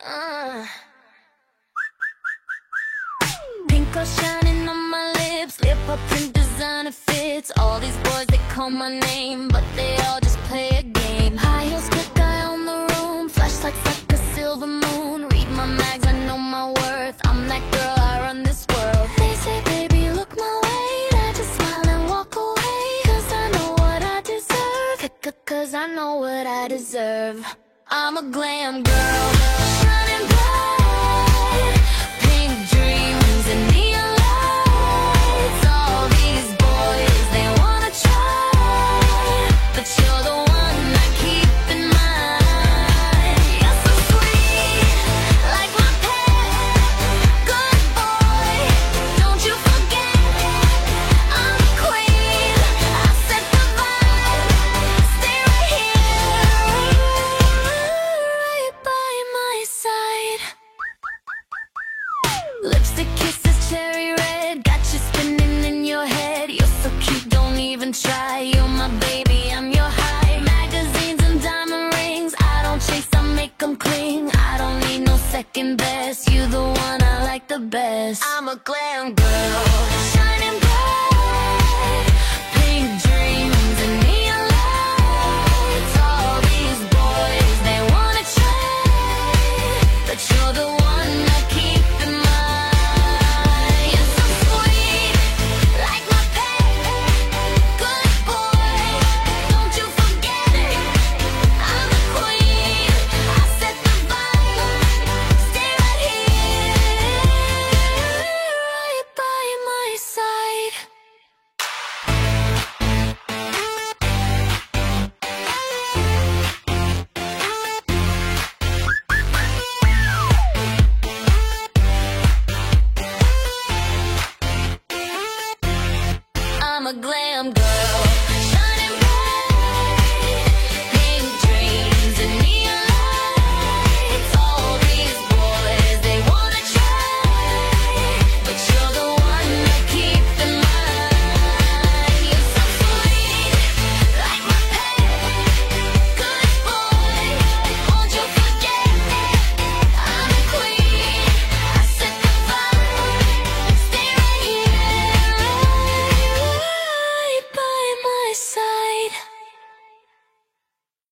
Uh. Pink are shining on my lips, lip up print designer fits. All these boys, they call my name, but they all just play a game. High heels, quick eye on the room, flashlights like a silver moon. Read my mags, I know my worth, I'm that girl, I run this world. They say, baby, look my way, I just smile and walk away, cause I know what I deserve, cause I know what I deserve. I'm a glam girl, shining bright, pink dreams and neon lights. All these boys, they wanna try, but you're the one I keep in mind. You're so sweet, like my pet, good boy, don't you forget, I'm the queen, I set the vibe, stay right here, right by my side. Lipstick kisses cherry red, got you spinning in your head. You're so cute, don't even try, you're my baby, I'm your high. Magazines and diamond rings, I don't chase, I make them cling. I don't need no second best, you the one I like the best. I'm a glam girl, shining